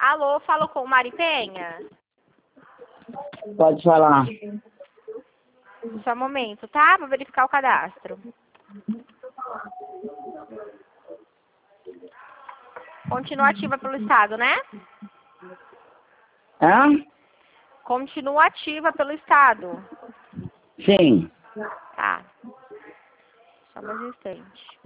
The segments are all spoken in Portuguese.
Alô, falo com Mari Penha? Pode falar. Só um momento, tá? Vou verificar o cadastro. Continua ativa pelo Estado, né? Hã? Continua ativa pelo Estado. Sim. Tá. Só mais um instante.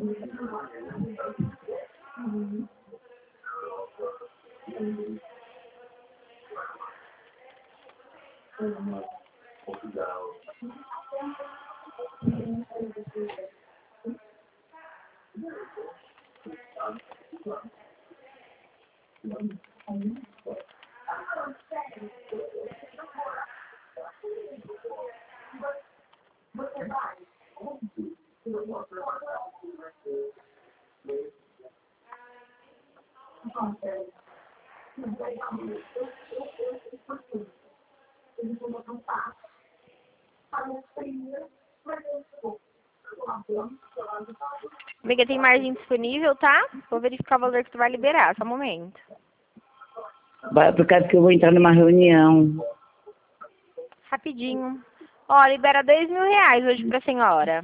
Amiga, tem margem disponível, tá? Vou verificar o valor que tu vai liberar, só um momento. Vai por causa que eu vou entrar numa reunião. Rapidinho. Ó, libera R$2.000 hoje pra senhora.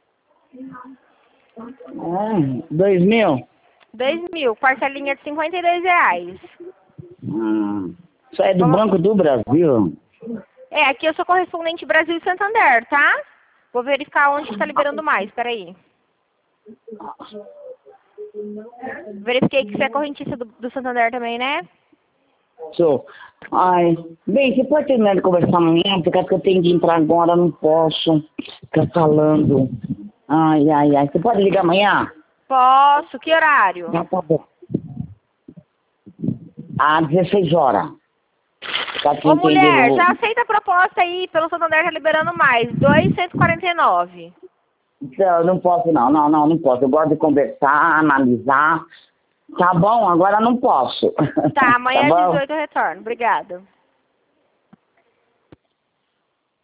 2.000? 2.000, parcelinha de R$52. Isso é do Banco do Brasil. É, aqui eu sou correspondente Brasil e Santander, tá? Vou verificar onde está liberando mais, peraí. Verifiquei que você é correntista do Santander também, né? Sou. Ai, bem, você pode terminar de conversar amanhã, por causa que eu tenho de entrar agora, não posso ficar falando. Ai. Você pode ligar amanhã? Posso, que horário? Tá bom. Às 16 horas. Ô mulher, já aceita a proposta aí, pelo Santander tá liberando mais, 2.149. Não posso não posso. Eu gosto de conversar, analisar. Tá bom, agora não posso. Tá, amanhã Tá às bom? 18 eu retorno. Obrigada.